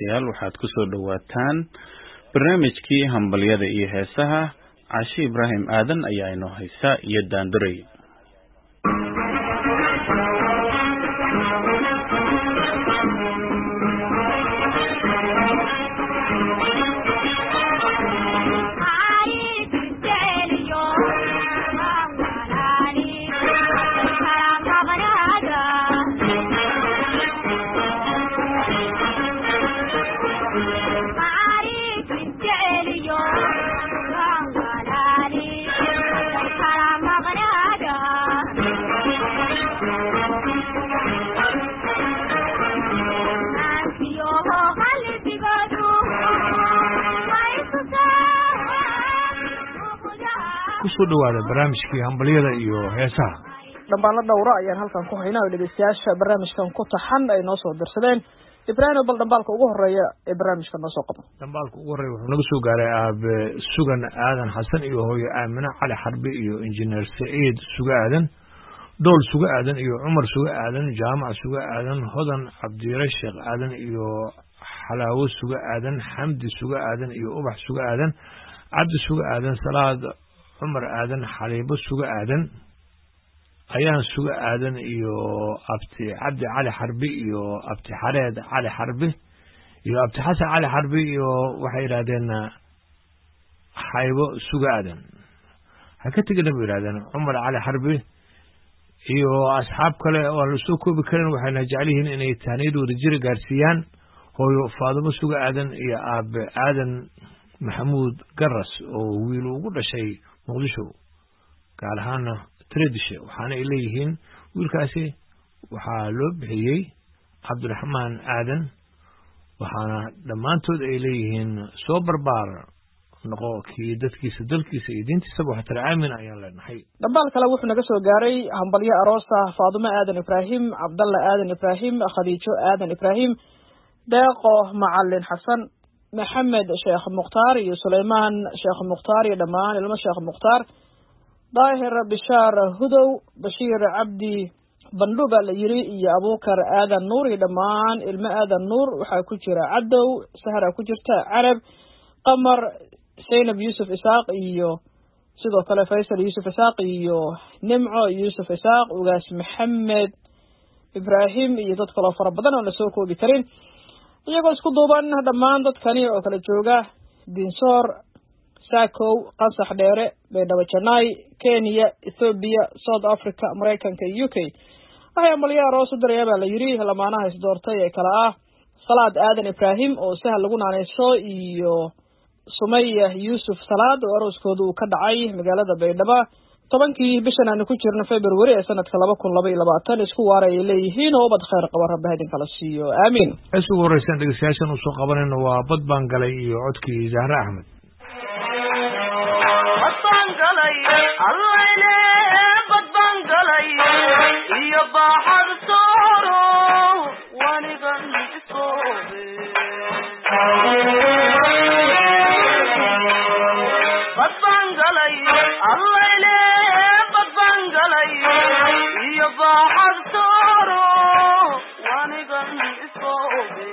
dhegeystayaal waxaad ku soo dhawaataan barnaamijkii hambalyada iyo heesaha. Caashi Ibraahim Aadan ayaa inoo haysa iyo daanduray. kusoo dhawaada barnaamijkii hambalyada iyo heesaha. dhambaanla dhowra ayaan halkan ku haynaa dhegeystayaasha barnaamijkan ku taxan ay noo soo dirsadeen. Ibraahim bal dhambaalka ugu horeeya ee barnaamijka noo soo qaban. dhambaalka ugu horeeya wuxuu naga soo gaaray aabe Sugan Aadan Xasan iyo hooyo Aamina Cali Xarbi iyo injineer Saciid Suga Aadan, Dool Suga Aadan iyo Cumar Suga Aadan, Jaamac Suga Aadan, Hodan Cabdire Sheekh Aadan iyo Xalaawo Suga Aadan, Xamdi Suga Aadan iyo Ubax Suga Aadan, Cabdi Suga Aadan, Salaad Cumar Aadan, Xaliibo Suga Aadan, Ayaan Suga Aadan iyo Abti Cabdi Cali Xarbi iyo Abti Xareed Cali Xarbi iyo Abti Xasan Cali Xarbi iyo waxay yiraahdeen Xaybo Suga Aadan. Ha ka tagin bay yiraahdeen Cumar Cali Xarbi iyo asxaab kale oo la soo koobi karin waxayna jecel yihiin inay taaniidooda jir gaarsiiyaan hooyo Faadimo Suga Aadan iyo Aabe Aadan Maxamuud Garas oo wiil ugu dhashay Muqdisho gaar ahaan Tredishe. waxaana ay leeyihiin wiilkaasi waxaa loo bixiyey Cabdiraxmaan Aadan, waxaana dhammaantood ay leeyihiin soo barbaar noqo kii dadkiisa dalkiisa iyo diintiisaba waxtar aamin ayaan leenahay. dhambaal kale wuxuu naga soo gaaray hambalyo aroosa Faadimo Aadan Ibraahim, Cabdalla Aadan Ibraahim, Khadiijo Aadan Ibraahim, Deeqo Macallin Xasan, Maxamed Sheekh Mukhtaar iyo Suleymaan Sheekh Mukhtaar iyo dhammaan ilmo Sheekh Mukhtaar, Daahir Bishaar Hudow, Bashiir Cabdi Bandhuba la yiri iyo Abuukar Aadan Nuur iyo dhammaan ilmo Aadan Nuur. waxaa ku jira Cadow, Sahra ku jirta, Carab, Qamar, Zaynab Yusuf Isaaq iyo sidoo kale Faysal Yusuf Isaaq iyo Nimco Yusuf Isaaq, Ugaas Maxamed Ibraahim iyo dad kale fara badan oo la soo koobi karin. iyagoo isku duuban dhammaan dadkani oo kala jooga Dinsoor, Saakow, Qansax Dheere, Beedhabo Janay, Kenya, Ethiopia, South Africa, Mareykanka iyo UK. waxay hambalyo aroos u diraya baa la yiri lamaanaha isdoortay ee kala ah Salaad Aadan Ibraahim oo sahal lagu naanayso iyo Sumaya Yusuf Salaad oo arooskoodu ka dhacay magaalada Beedhabo 10kii bishan aan ku jirno February ee sanadka 2022. isku waaray leeyihiin oo bad khayr qaba Rabbi idin kala siiyo aamin. isku waraysan dhegeystayaashan u soo qabanayna waa bad baan galay iyo codkii Zahra Ahmed. bad baan galay allayne bad baan galay iyo baaxad sooro wanigan isoobe bad baan galay allayne bad baan galay iyo baaxad sooro wanigan isoobe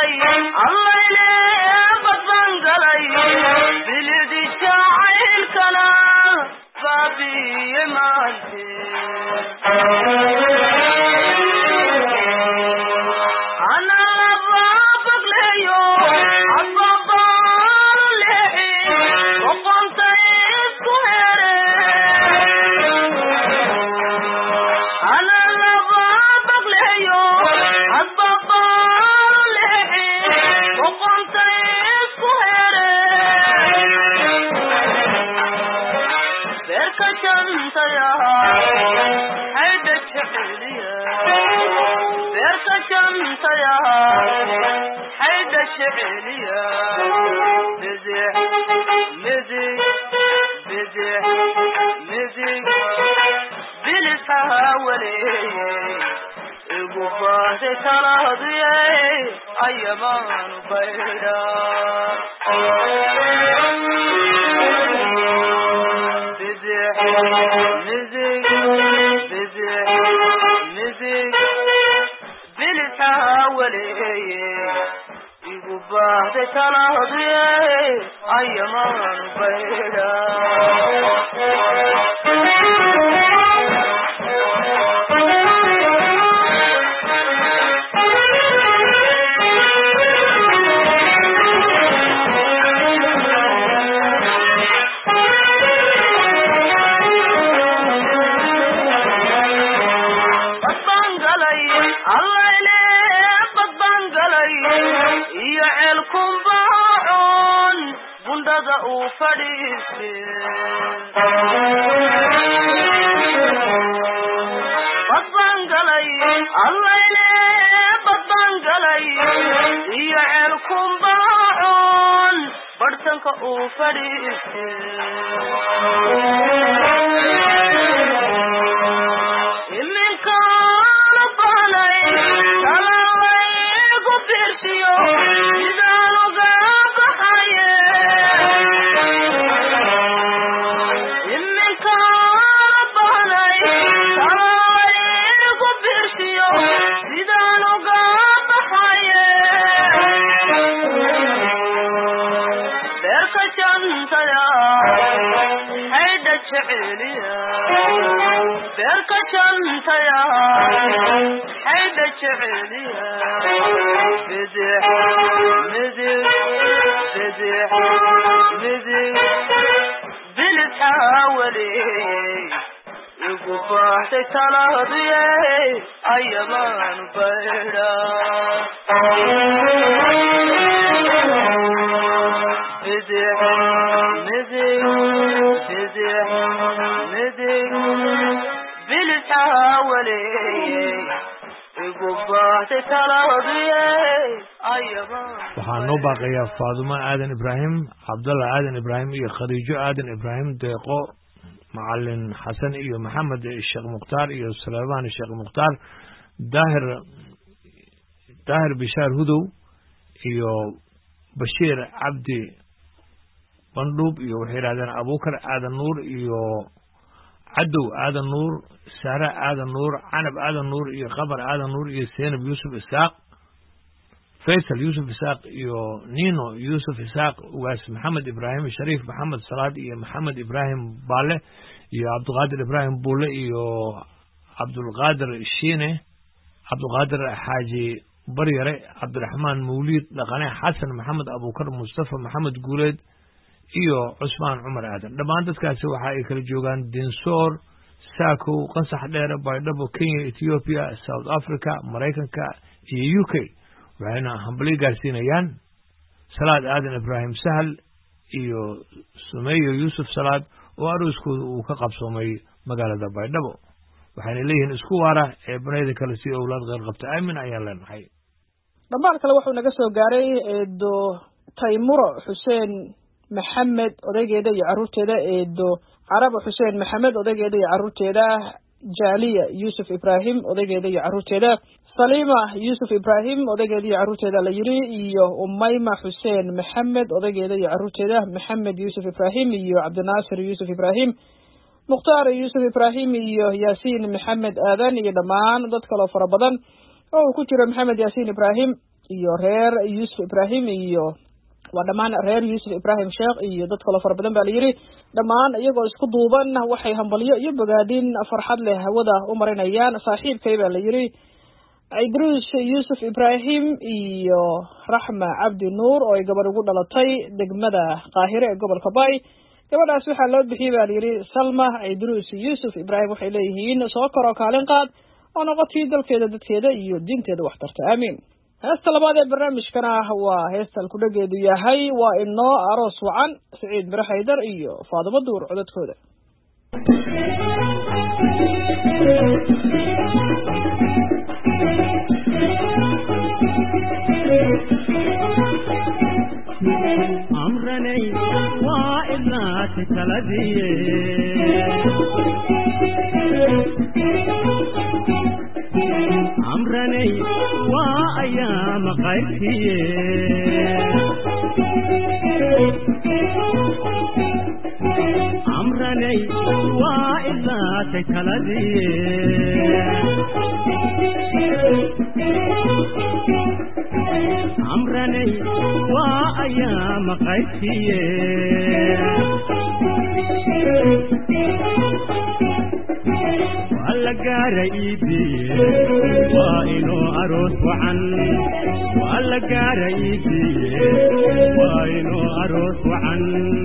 galay allayne badbaan galay bilidi jacaylkana baabiye maante ana laba bagleyo ababaan leexi oqonta isku here ana laba bagleyo ababaan leexi oqonta isku here beerka jantaya hayda jeceliya beerka jantaya hayda jeceliya bidix midig bidix midig bilisaha waleeye igu baahday talaadiye ayamaanu baydha bidix midig bidix midig bilisaha waleeye igu baahday talaadiye ayamaanu baydha badbaan galay allayne badbaan galay iyo ceelkumbaacoon bundhada uu fadhiiste badbaan galay allayne badbaan galay iyo ceelkumbaacoon barhtanka uu fadhiiste iminkaana baanay talalaygu biirsiyo sidaan uga baxaye iminkaana baanay talalaygu biirsiyo sidaan uga baxaye beerka jantaya haydha jeceliya beerka jantaya hayda jeceliya bidix midig bidix midig bilisaha waleeye igu baahday talaadiye ayamaanu baydha bidix midig bidix midig bilisaha waleeye igu baahday talaadiye ayamaanu waxaa noo baaqayaa faadumo aadan ibraahim cabdalla aadan ibraahim iyo khadiijo aadan ibraahim deeqo macalin xasan iyo maxamed sheekh mukhtaar iyo suleymaan sheekh mukhtaar daahir bishaar hudow iyo bashiir cabdi bandhuub iyo waxay yidhahdeen abuukar aadan nuur iyo cadow aadan nuur saare aadan nuur canab aadan nuur iyo qabar aadan nuur iyo seenab yuusuf isaaq faysal yuusuf isaaq iyo nino yuusuf isaaq ugaas maxamed ibraahim shariif maxamed salaad iyo maxamed ibraahim baale iyo cabdiqaadir ibraahim buule iyo cabdulqaadir shiine cabdiqaadir xaaji baryare cabdiraxmaan mawliid dhaqane xasan maxamed abuukar mustafa maxamed guuleed iyo cusmaan cumar aadan dhammaan dadkaasi waxa ay kala joogaan dinsoor saakow qansax dheere baydhabo kenya ethiopia south africa maraykanka iyo u k waxayna hambalyo gaarsiinayaan salaad aadan ibraahim sahal iyo sumeyo yuusuf salaad oo arooskooda uu ka qabsoomay magaalada baydhabo waxayna leeyihiin isku waara ee banayda kale si owlaad qeyr qabta aamin ayaan leenahay dhammaan kale wuxuu naga soo gaaray eedo taymuro xuseen maxamed odaygeeda iyo carruurteeda eedo carabo xuseen maxamed odaygeeda iyo carruurteeda jaaliya yuusuf ibraahim odaygeeda iyo carruurteeda saliima yuusuf ibraahim odaygeeda iyo carruurteeda la yiri iyo umayma xuseen maxamed odaygeeda iyo carruurteeda maxamed yuusuf ibraahim iyo cabdinaasir yuusuf ibraahim mukhtaar yuusuf ibraahim iyo yaasiin maxamed aadan iyo dhammaan dad kaloo fara badan oo uu ku jiro maxamed yaasiin ibraahim iyo reer yuusuf ibraahim iyo waa dhammaan reer yuusuf ibraahim sheekh iyo dad kaloo fara badan baa la yidhi dhammaan iyagoo isku duuban waxay hambalyo iyo bogaadin farxad leh hawada u marinayaan saaxiibkay baa la yidhi idruus yuusuf ibraahim iyo raxma cabdi nuur oo ay gabadh ugu dhalatay degmada qaahire ee gobolka bay gabadhaas waxaa loo bixiyey baa la yidhi salma idruus yuusuf ibraahim waxay leeyihiin soo koroo kaalin qaad oo noqotii dalkeeda dadkeeda iyo diinteeda wax tarta aamiin heesta labaad ee barnaamijkana waa heesta alkudhageedu yahay waa inoo aroos wacan Saciid Miro Haydar iyo Faadimo Duur codadkooda amranay waa idlaat taladiye amranay waa ayaam qaybtiye amranay waa idlaat taladiye amranay waa ayaam qaybtiye wala gaaray iibiye waa inuu aroos wacan wala gaaray iibiye waa inuu aroos wacan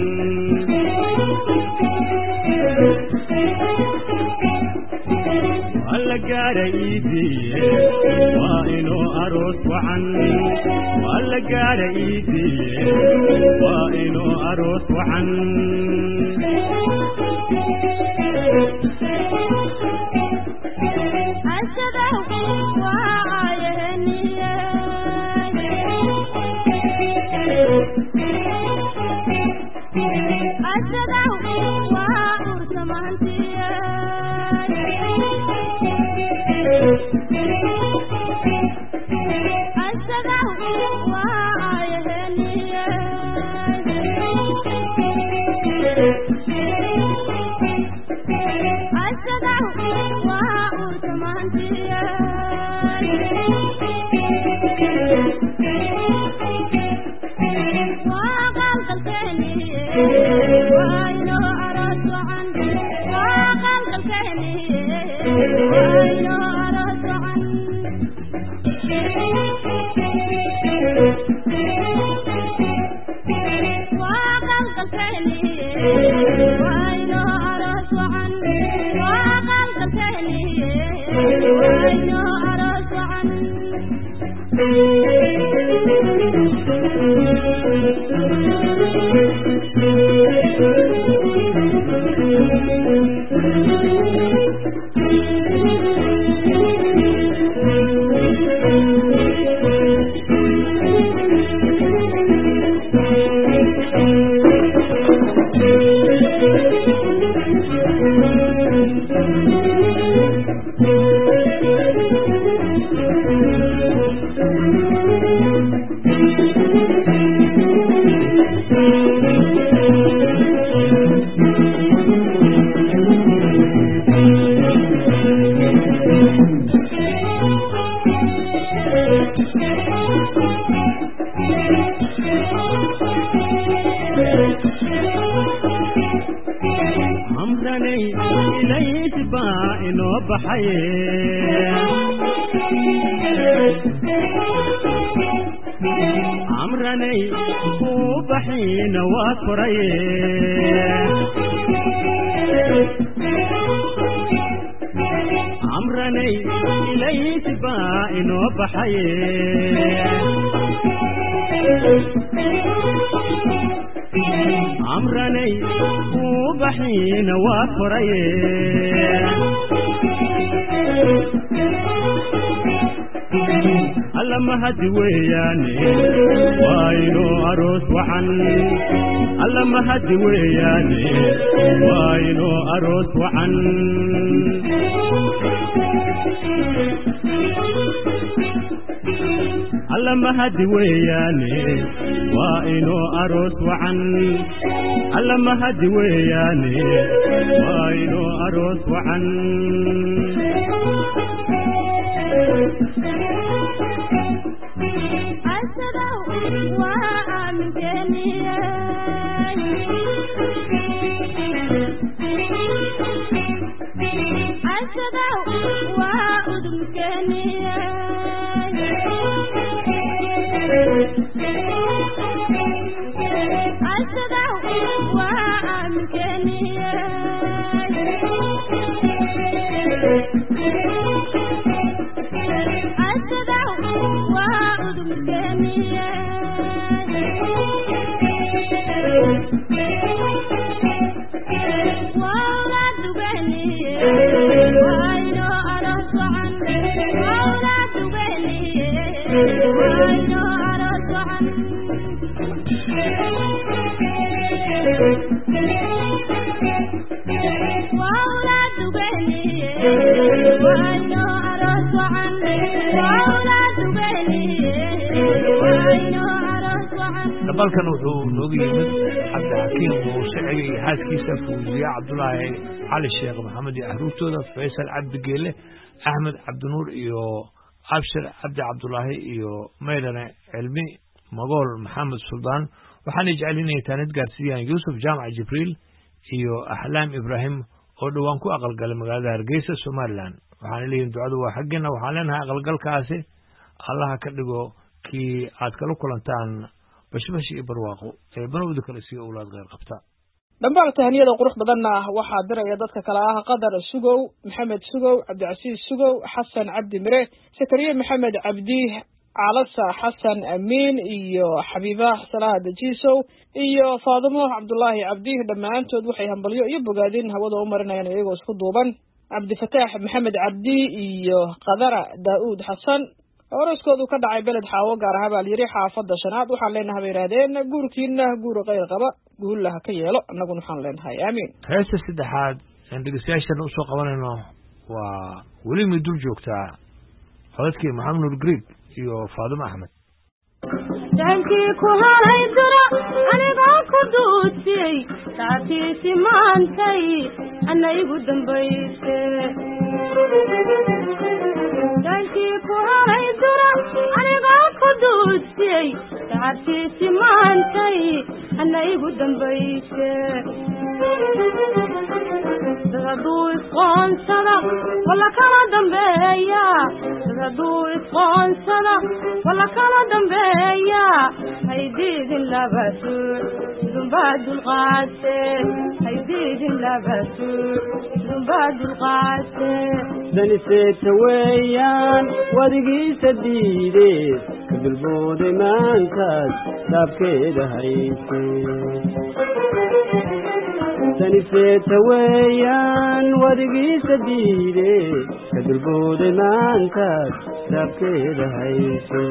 wala gaaray iibiye waa inuu aroos wacan wala gaaray iibiye waa inuu aroos wacan balkan wuxuu noogu yimid cabdixakiim muusicigi iyo xaaskiisa fawziye cabdulaahi cali sheekh maxamed iyo ahruurtooda faysal cabdi geele axmed cabdinuur iyo abshir cabdi cabdulaahi iyo maydane cilmi magool maxamed suldaan waxaanay jecelinayaa taanid gaarsiiyaan yuusuf jaamac jibriil iyo axlaam ibraahim oo dhowaan ku aqalgalay magaalada hargeysa somalilan waxaana leeyihin ducadu waa xaggeena waxaan leenahay aqalgalkaasi allaha ka dhigo kii aad kala kulantaan bashbash iyo barwaaqo ee banowda kale sii owlaad qeyr qabta dhambaal tahaniyada qurux badanna waxaa diraya dadka kale ah qadar sugow maxamed sugow cabdicasiis sugow xasan cabdi mire sakariye maxamed cabdi calasa xasan amiin iyo xabiiba salaha dajiisow iyo faadimo cabdulaahi cabdi dhammaantood waxay hambalyo iyo bogaadin hawada u marinayaan iyagoo isku duuban cabdifataax maxamed cabdi iyo qadara daa'uud xasan oroskoodu ka dhacay beled xaawo gaar ahaa baa layidhi xaafadda shanaad waxaan leenahay bay yidhaahdeen guurkiina guur qayr qaba guullaha ka yeelo annaguna waxaan leenahay aamiin heesta saddexaad aan dhegeystayaashana usoo qabanayno waa weli mid dul joogtaa codadkii maxamed nuur griig iyo faadimo axmed dankii ku haray dura anigoo ku duudsiyey taatiisi maantay ana igu dambayse dankii ku haray dura anigoo ku duudsiyey taatiisi maantay ana igu dambayse daduu isqoonsada walla kala dambeeya daduu isqoonsada walla kala dambeeya haydidin labasuur dumbaa dulqaate haydidin labasuur dumbaa dulqaate daniseegta weeyaan wadigiisa diideed ka bilbooday maantaas daabkeeda hayse daniseegta weeyaan wadigiisa diideed ka bilbooday maantaas daabkeeda hayse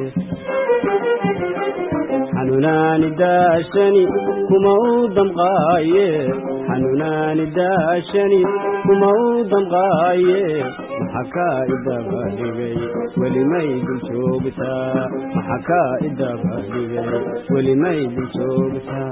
xanuunaani daashani kuma u damqaaye xanuunaani daashani kuma u damqaaye maxa kaa idabadhigay welimay dul joogtaa maxa kaa idabadhigay welimay dul joogtaa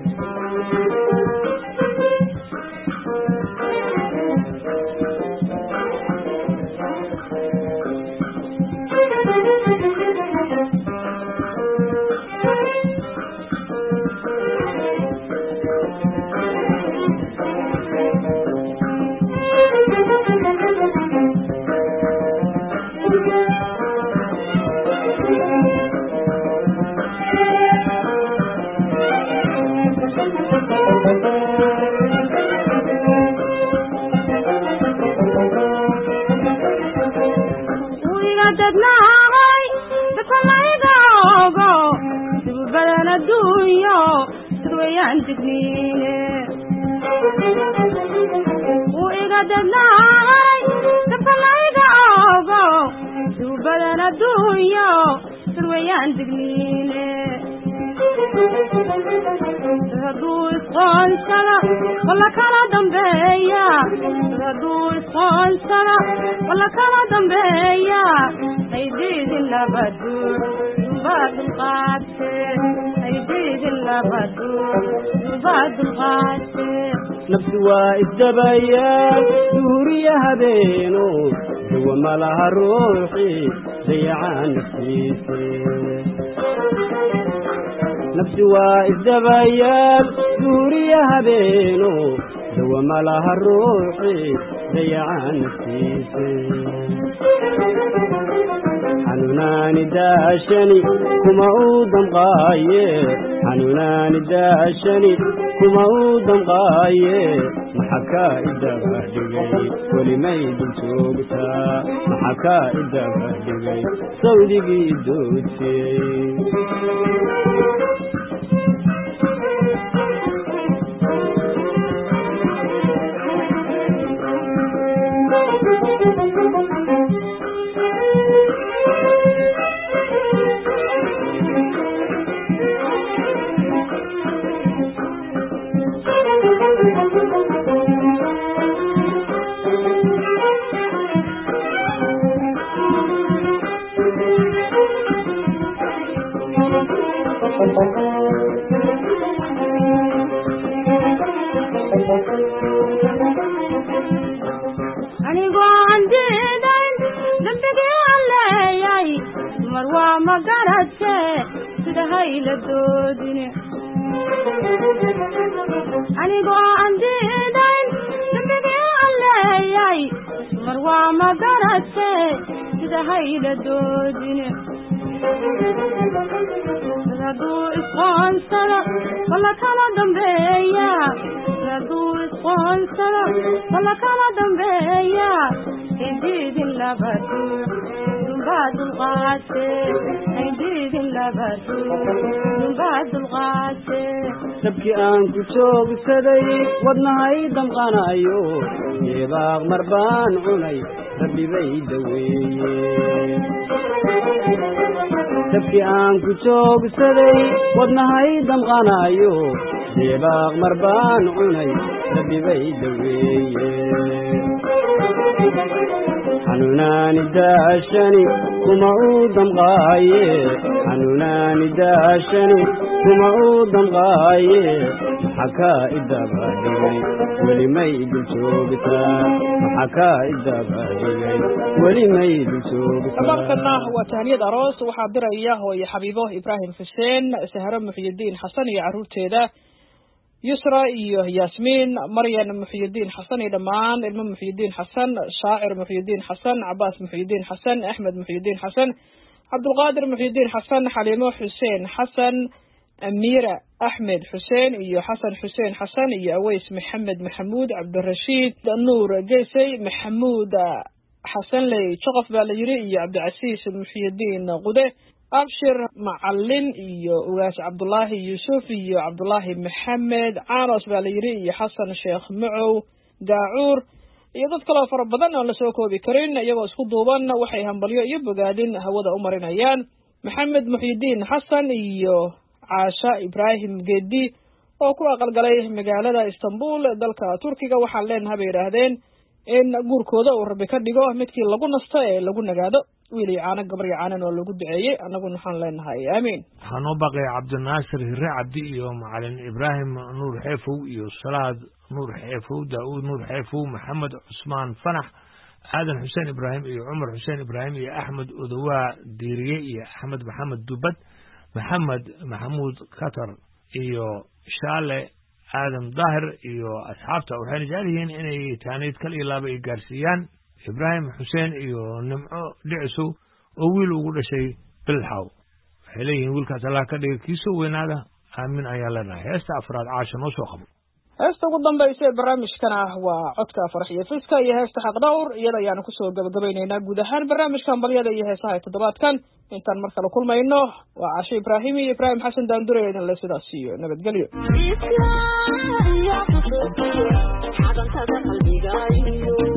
nafsi waa isdabayaal duhuriya habeeno duwa malaha ruuxii dayacaan naftiise nafsi waa isdabayaal duhuriya habeeno duwa malaha ruuxii dayacaan naftiisa xanuunaani daashani kuma uu damqaaye xanuunaani daashani kuma uu damqaaye maxaa kaa idaba dhigay welimay dul joogtaa maxaa kaa idaba dhigay sawdigii idoodtiyey anigoo aan diidayn dambigii aan leeyay mar waa ma garadse sida hayla doodine anigoo aan diidayn dambigii aan leeyay mar waa ma garadse sida hayla doodine hadduu isqoonsado walla kala dambeeya hadduu isqoonsado walla kala dambeeya haydidin laba duur dunbaa dulqaate haydidin laba duur dunbaa dulqaate dabkii aan ku joogsaday wadnahay damqanayo deebaaq mar baan cunay rabbi bay daweeye dabkii aan ku joogsaday wadnahay damqanayo deebaaq mar baan cunay rabbi bay daweeye xanuunaani daashani kuma uu damqaaye xanuunaani daashani kuma uu damqaaye maxaa kaa idaba dhigay welimay dul joogtaa maxaa kaa idaba dhigay welimay dul joogtaa abaarkana waa tahniyad aroos waxaa diraya hooye xabiibo ibraahim xuseen sahro muxyidiin xasan iyo caruurteeda yusra iyo yaasmiin maryan muxyidiin xasan iyo dhammaan ilmo muxyidiin xasan shaacir muxyidiin xasan cabaas muxyidiin xasan axmed muxyidiin xasan cabdulqaadir muxyidiin xasan xaliimo xuseen xasan amiira axmed xuseen iyo xasan xuseen xasan iyo aweys maxamed maxamuud cabdirashiid nuur geysay maxamuud xasanley joqof baa la yiri iyo cabdicasiis muxyidiin qude abshir macalin iyo ugaas cabdullaahi yuusuf iyo cabdullaahi maxamed caanos baa la yiri iyo xasan sheekh macow gaacuur iyo dad kaloo fara badan oon lasoo koobi karin iyagoo isku duuban waxay hambalyo iyo bogaadin hawada u marinayaan maxamed muxyidiin xasan iyo caasha ibraahim geedi oo ku aqalgalay magaalada istanbul dalka turkiga waxaan leenahay bay yidhaahdeen in guurkooda uu rabbi ka dhigo midkii lagu nasto ee lagu nagaado wiil iyo caano gabar iyo caanan oo lagu duceeyey annaguna waxaan leenahay aamiin waxaa noo baaqaya cabdinaasir hire cabdi iyo macalin ibraahim nuur xeefow iyo salaad nuur xeefow daa'uud nuur xeefow maxamed cusmaan fanax aadan xuseen ibraahim iyo cumar xuseen ibraahim iyo axmed odowaa diiriye iyo axmed maxamed dubad maxamed maxamuud katar iyo shaale aadan daahir iyo asxaabta waxayna jecel yihiin inay taaniid kal iyo laaba ay gaarsiiyaan ibraahim xuseen iyo nimco dhicisow oo wiil ugu dhashay bilxaw waxay leeyihiin wiilkaas allah ka dhiga kiisoo weynaada aamin ayaan leenahay heesta afraad caasha noo soo qabo heesta ugu dambaysa ee barnaamijkana waa codka farax iyo fiska iyo heesta xaq dhawr iyada ayaanu kusoo gabagabaynaynaa guud ahaan barnaamijka hambalyada iyo heesaha ee toddobaadkan intaan mar kale kulmayno waa cashe ibraahim iyo ibraahim xasan daandure idin le sidaas iyo nabadgelyo xadantada qalbigaayo